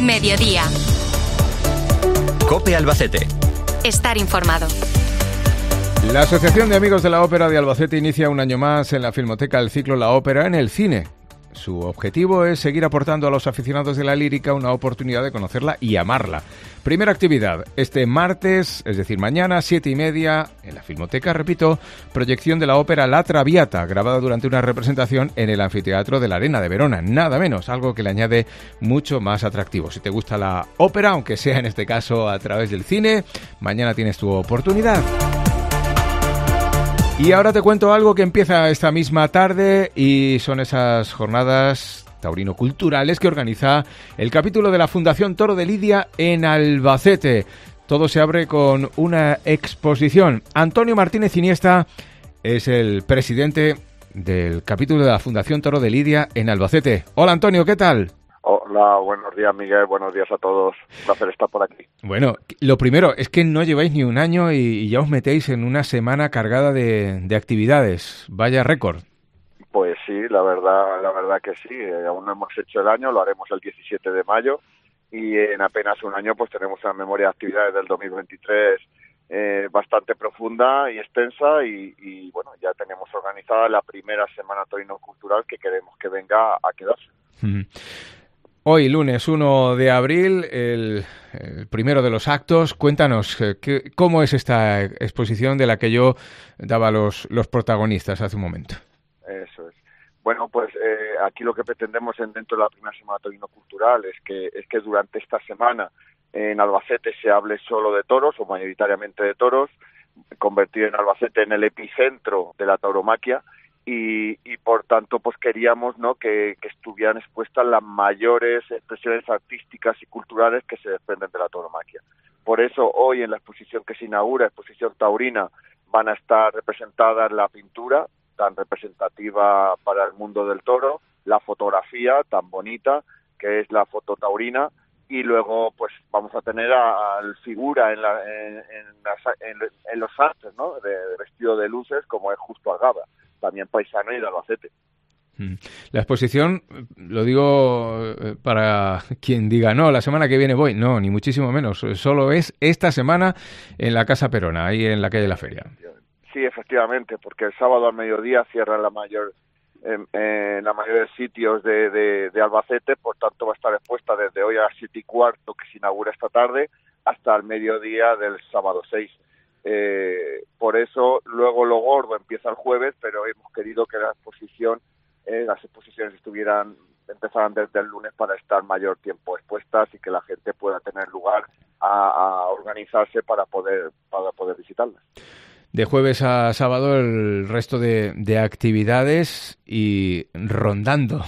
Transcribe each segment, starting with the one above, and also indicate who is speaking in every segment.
Speaker 1: Mediodía.
Speaker 2: COPE Albacete.
Speaker 1: Estar informado.
Speaker 3: La Asociación de Amigos de la Ópera de Albacete inicia un año más en la Filmoteca el ciclo La Ópera en el cine. Su objetivo es seguir aportando a los aficionados de la lírica una oportunidad de conocerla y amarla. Primera actividad, este martes, es decir, mañana, 7:30, en la Filmoteca, repito, proyección de la ópera La Traviata, grabada durante una representación en el Anfiteatro de la Arena de Verona. Nada menos, algo que le añade mucho más atractivo. Si te gusta la ópera, aunque sea en este caso a través del cine, mañana tienes tu oportunidad. Y ahora te cuento algo que empieza esta misma tarde y son esas jornadas taurino-culturales que organiza el capítulo de la Fundación Toro de Lidia en Albacete. Todo se abre con una exposición. Antonio Martínez Iniesta es el presidente del capítulo de la Fundación Toro de Lidia en Albacete. Hola Antonio, ¿qué tal?
Speaker 4: Hola, buenos días Miguel, buenos días a todos. Un placer estar por aquí.
Speaker 3: Bueno, lo primero es que no lleváis ni un año y ya os metéis en una semana cargada de actividades. Vaya récord.
Speaker 4: Pues sí, la verdad que sí. Aún no hemos hecho el año, lo haremos el 17 de mayo y en apenas un año pues tenemos una memoria de actividades del 2023 bastante profunda y extensa y bueno, ya tenemos organizada la primera semana taurino cultural que queremos que venga a quedarse.
Speaker 3: Hoy, lunes 1 de abril, el primero de los actos. Cuéntanos, ¿cómo es esta exposición de la que yo daba los protagonistas hace un momento?
Speaker 4: Eso es. Bueno, pues aquí lo que pretendemos dentro de la primera semana taurino cultural es que durante esta semana en Albacete se hable solo de toros, o mayoritariamente de toros, convertir en Albacete en el epicentro de la tauromaquia, y por tanto pues queríamos, ¿no?, que estuvieran expuestas las mayores expresiones artísticas y culturales que se desprenden de la tauromaquia. Por eso hoy en la exposición que se inaugura, exposición taurina, van a estar representadas la pintura tan representativa para el mundo del toro, la fotografía tan bonita que es la foto taurina, y luego pues vamos a tener al figura en los sastres, ¿no?, de vestido de luces, como es Justo Algaba, también paisano y de Albacete.
Speaker 3: La exposición, lo digo para quien diga, no, la semana que viene voy, no, ni muchísimo menos, solo es esta semana en la Casa Perona, ahí en la calle de la Feria.
Speaker 4: Sí, efectivamente, porque el sábado al mediodía cierran la mayor de sitios de Albacete, por tanto va a estar expuesta desde hoy a las 7:15, que se inaugura esta tarde, hasta el mediodía del sábado 6. Por eso luego lo gordo empieza el jueves, pero hemos querido que las exposiciones empezaran desde el lunes para estar mayor tiempo expuestas y que la gente pueda tener lugar a organizarse para poder visitarlas.
Speaker 3: De jueves a sábado el resto de actividades y rondando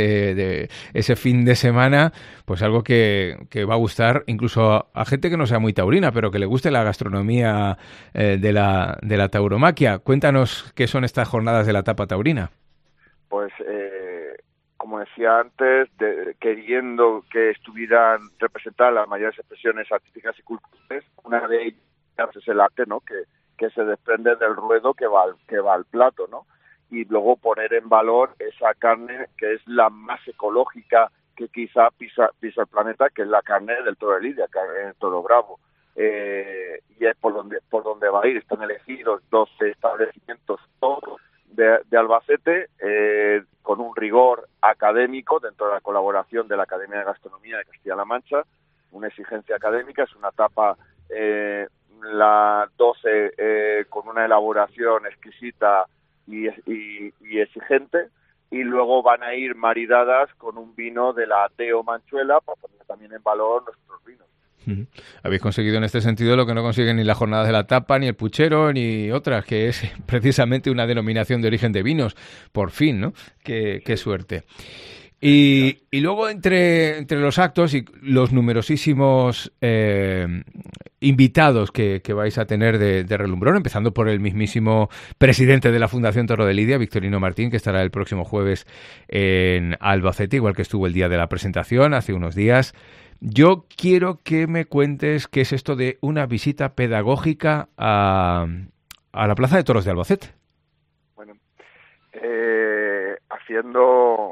Speaker 3: ese fin de semana, pues algo que va a gustar incluso a gente que no sea muy taurina, pero que le guste la gastronomía de la tauromaquia. Cuéntanos qué son estas jornadas de la tapa taurina. Pues
Speaker 4: como decía antes, queriendo que estuvieran representadas las mayores expresiones artísticas y culturales, una de ellas es el arte, ¿no?, que se desprende del ruedo que va al plato, ¿no? Y luego poner en valor esa carne que es la más ecológica que quizá pisa el planeta, que es la carne del toro de Lidia, el toro bravo. Y es por donde va a ir. Están elegidos 12 establecimientos todos de Albacete, con un rigor académico dentro de la colaboración de la Academia de Gastronomía de Castilla-La Mancha, una exigencia académica, es una tapa la 12 con una elaboración exquisita y exigente, y luego van a ir maridadas con un vino de la Teo Manchuela para poner también en valor nuestros vinos.
Speaker 3: Habéis conseguido en este sentido lo que no consiguen ni las jornadas de la tapa, ni el puchero, ni otras, que es precisamente una denominación de origen de vinos, por fin, ¿no? Qué suerte. Y luego entre los actos y los numerosísimos invitados que vais a tener de relumbrón, empezando por el mismísimo presidente de la Fundación Toro de Lidia, Victorino Martín, que estará el próximo jueves en Albacete, igual que estuvo el día de la presentación hace unos días. Yo quiero que me cuentes qué es esto de una visita pedagógica a la Plaza de Toros de Albacete.
Speaker 4: Bueno, haciendo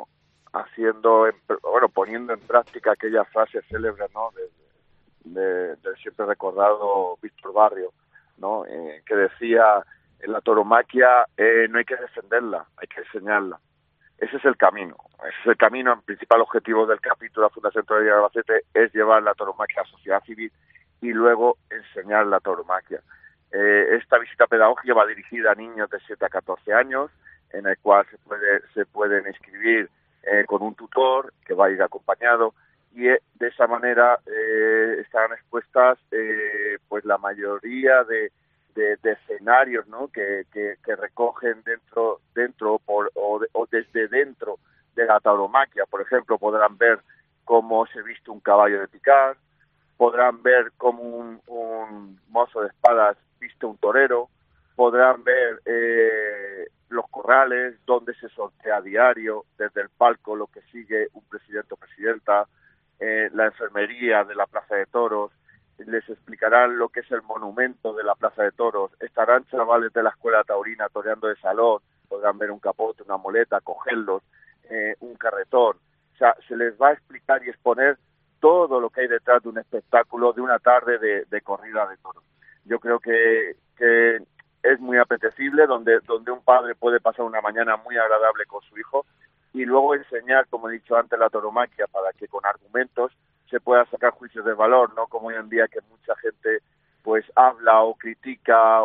Speaker 4: poniendo en práctica aquella frase célebre, ¿no?, del siempre recordado Víctor Barrio, ¿no?, que decía: en la tauromaquia no hay que defenderla, hay que enseñarla. Ese es el camino. El principal objetivo del capítulo de la Fundación Torería de Albacete es llevar la tauromaquia a la sociedad civil y luego enseñar la tauromaquia. Esta visita pedagógica va dirigida a niños de 7 a 14 años, en el cual se pueden inscribir con un tutor que va a ir acompañado, y de esa manera están expuestas pues la mayoría de escenarios, ¿no?, que recogen dentro o desde dentro de la tauromaquia. Por ejemplo, podrán ver cómo se viste un caballo de picar, podrán ver cómo un mozo de espadas viste un torero, podrán ver los corrales, donde se sortea a diario, desde el palco lo que sigue un presidente o presidenta, la enfermería de la Plaza de Toros. Les explicarán lo que es el monumento de la Plaza de Toros. Estarán chavales de la escuela taurina toreando de salón, podrán ver un capote, una muleta, cogerlos, un carretón. O sea, se les va a explicar y exponer todo lo que hay detrás de un espectáculo, de una tarde de corrida de toros. Yo creo que es muy apetecible, donde un padre puede pasar una mañana muy agradable con su hijo, y luego enseñar, como he dicho antes, la tauromaquia, para que con argumentos se pueda sacar juicios de valor, ¿no? Como hoy en día, que mucha gente pues habla o critica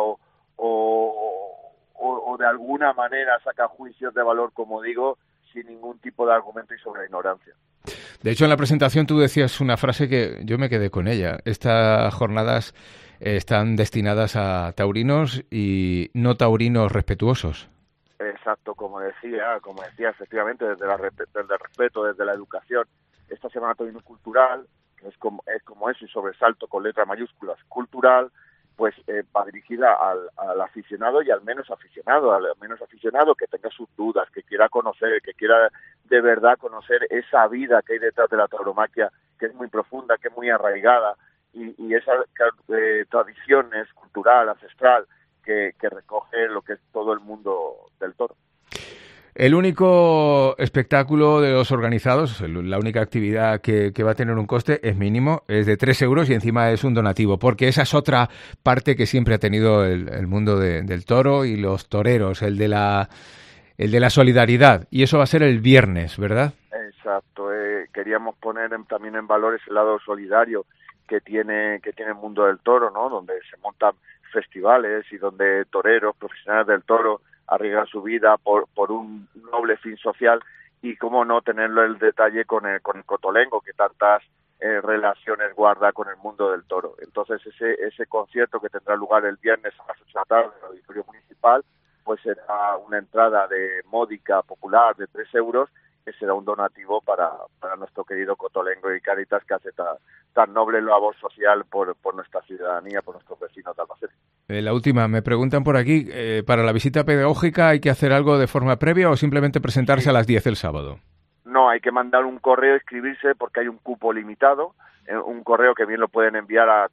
Speaker 4: o de alguna manera saca juicios de valor, como digo, sin ningún tipo de argumento y sobre la ignorancia.
Speaker 3: De hecho, en la presentación tú decías una frase que yo me quedé con ella. Estas jornadas están destinadas a taurinos y no taurinos respetuosos.
Speaker 4: Exacto, como decía, efectivamente, desde el respeto, desde la educación. Esta semana taurino cultural, que es como eso, y sobresalto con letras mayúsculas, cultural, pues va dirigida al aficionado y al menos aficionado que tenga sus dudas, que quiera conocer, que quiera de verdad conocer esa vida que hay detrás de la tauromaquia, que es muy profunda, que es muy arraigada, y esas tradiciones cultural, ancestral, que recoge lo que es todo el mundo del toro.
Speaker 3: El único espectáculo de los organizados, la única actividad que va a tener un coste es mínimo, es de 3 euros y encima es un donativo, porque esa es otra parte que siempre ha tenido el mundo del toro y los toreros, el de la solidaridad, y eso va a ser el viernes, ¿verdad?
Speaker 4: Exacto, queríamos poner también en valor ese lado solidario que tiene el mundo del toro, ¿no? Donde se montan festivales y donde toreros, profesionales del toro, arriesgan su vida por un noble fin social, y cómo no tenerlo el detalle con el cotolengo, que tantas relaciones guarda con el mundo del toro. Entonces ese concierto, que tendrá lugar el viernes a las 8 de la tarde en el Auditorio Municipal, pues será una entrada de módica popular de 3 euros, que será un donativo para nuestro querido cotolengo y Cáritas, que hace tan noble labor social por nuestra ciudadanía, por nuestros vecinos de Albacete.
Speaker 3: La última, me preguntan por aquí, ¿para la visita pedagógica hay que hacer algo de forma previa o simplemente presentarse a las 10 el sábado?
Speaker 4: No, hay que mandar un correo, inscribirse, porque hay un cupo limitado, un correo que bien lo pueden enviar a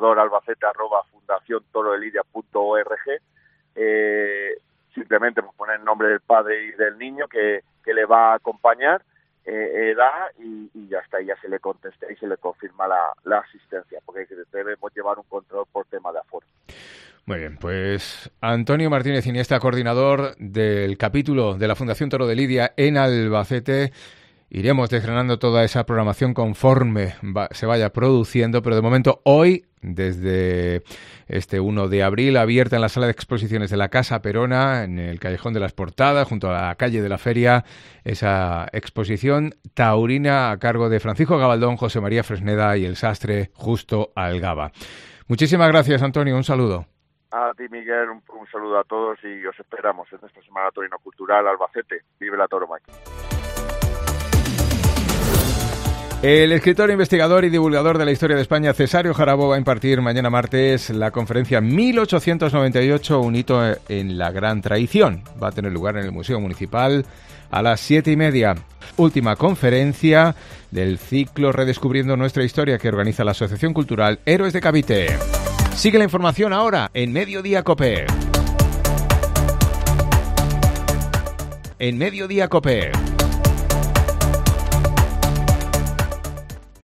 Speaker 4: coordinador.albacete@fundaciontorodelidia.org. Simplemente poner el nombre del padre y del niño que le va a acompañar, edad, y ya está, y ya se le contesta y se le confirma la asistencia, porque debemos llevar un control por tema de aforo.
Speaker 3: Muy bien, pues Antonio Martínez Iniesta, coordinador del capítulo de la Fundación Toro de Lidia en Albacete. Iremos desgranando toda esa programación conforme se vaya produciendo, pero de momento hoy, desde este 1 de abril, abierta en la sala de exposiciones de la Casa Perona, en el Callejón de las Portadas, junto a la calle de la Feria, esa exposición taurina a cargo de Francisco Gabaldón, José María Fresneda y el sastre Justo Algaba. Muchísimas gracias, Antonio, un saludo.
Speaker 4: A ti, Miguel, un saludo a todos, y os esperamos en esta Semana Taurino Cultural Albacete. Vive la tauromaquia.
Speaker 3: El escritor, investigador y divulgador de la historia de España, Cesario Jarabo, va a impartir mañana martes la conferencia 1898, un hito en la gran traición. Va a tener lugar en el Museo Municipal a las 7:30. Última conferencia del ciclo Redescubriendo Nuestra Historia, que organiza la Asociación Cultural Héroes de Cavite. Sigue la información ahora en Mediodía COPE. En Mediodía COPE.